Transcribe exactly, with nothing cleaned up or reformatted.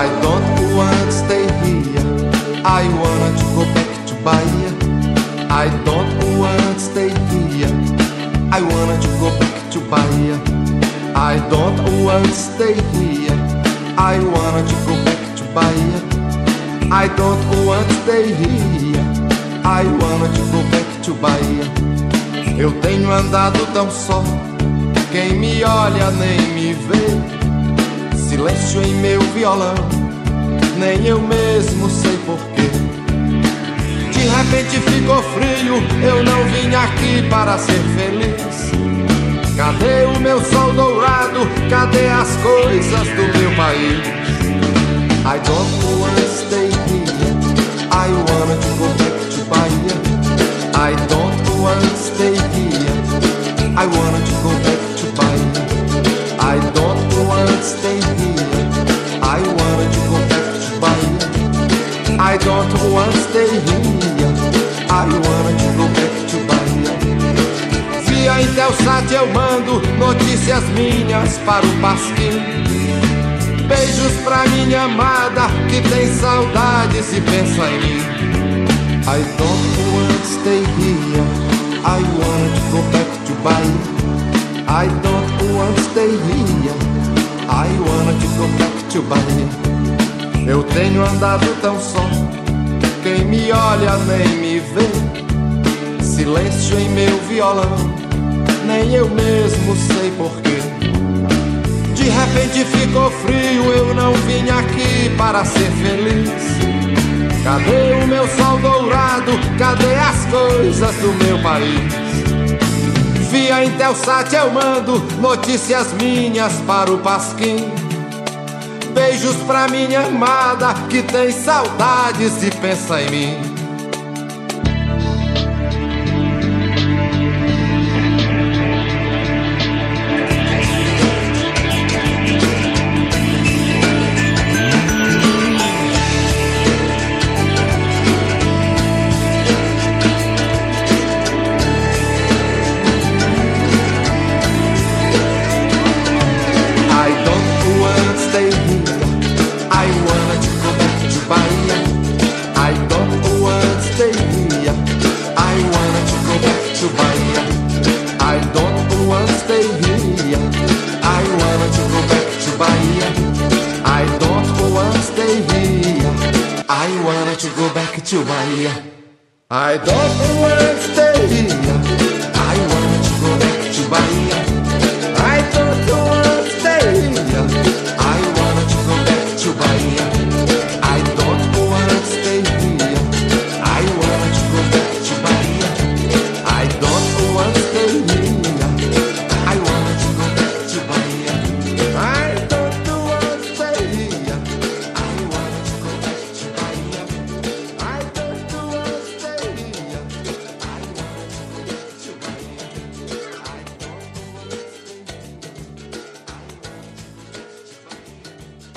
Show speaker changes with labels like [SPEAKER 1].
[SPEAKER 1] I don't want to stay here. I wanna to go back to Bahia. I don't want to stay here. I wanna to go back to Bahia. I don't want to stay here. I wanna to go back to Bahia. I don't want to stay here. I wanna to go back to Bahia. Eu tenho andado tão só, quem me olha nem me vê. Silêncio em meu violão, nem eu mesmo sei porquê. De repente ficou frio, eu não vim aqui para ser feliz. Cadê o meu sol dourado? Cadê as coisas do meu país? I don't want to stay here. I wanna to go back to Bahia. I don't want to stay here. I wanna to go back to Bahia. I don't want to stay here. I wanna to go back to Bahia. I don't want to stay here. I wanna to go back to Bahia. Via Intelsat eu mando notícias minhas para o Pasquim. Beijos pra minha amada que tem saudades e pensa em mim. I don't want to stay here. I want to go back to Bahia. I don't want to stay here. I wanna to go back to Bahia. Eu tenho andado tão só, quem me olha nem me vê. Silêncio em meu violão, nem eu mesmo sei porquê. De repente ficou frio, eu não vim aqui para ser feliz. Cadê o meu sol dourado? Cadê as coisas do meu país? Via Intelsat eu mando notícias minhas para o Pasquim. Beijos pra minha amada que tem saudades e pensa em mim. I don't want to stay here.